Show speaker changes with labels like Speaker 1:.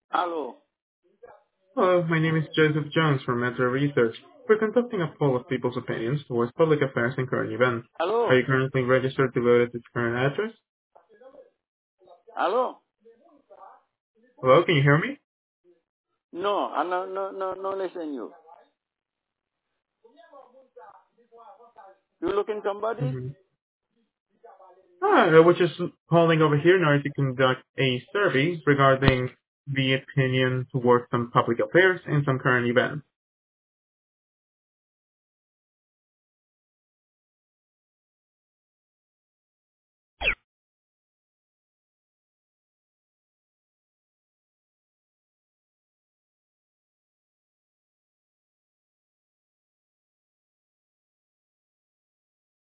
Speaker 1: Hello.
Speaker 2: Hello, my name is Joseph Jones from Metro Research. We're conducting a poll of people's opinions towards public affairs and current events. Are
Speaker 1: Hello.
Speaker 2: you currently registered to vote at this current address?
Speaker 1: Hello.
Speaker 2: Hello, can you hear me?
Speaker 1: No, I no listen you. You looking somebody?
Speaker 2: Mm-hmm. We're just calling over here in order to conduct a survey regarding the opinion towards some public affairs and some current events.